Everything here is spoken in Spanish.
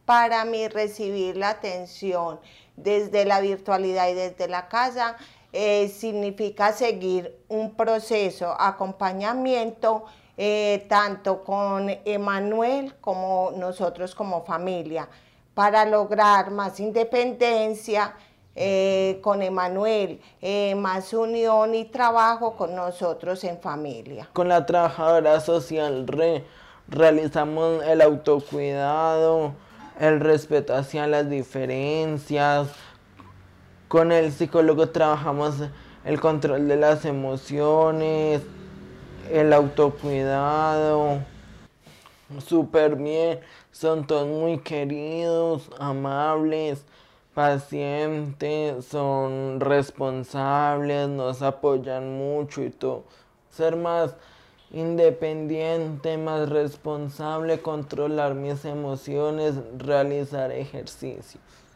Para mí recibir la atención desde la virtualidad y desde la casa significa seguir un proceso, acompañamiento, tanto con Emanuel como nosotros como familia, para lograr más independencia con Emanuel, más unión y trabajo con nosotros en familia. Con la trabajadora social realizamos el autocuidado, el respeto hacia las diferencias. Con el psicólogo trabajamos el control de las emociones, el autocuidado. Súper bien, son todos muy queridos, amables, pacientes, son responsables, nos apoyan mucho y todo. Ser más independiente, más responsable, controlar mis emociones, realizar ejercicio.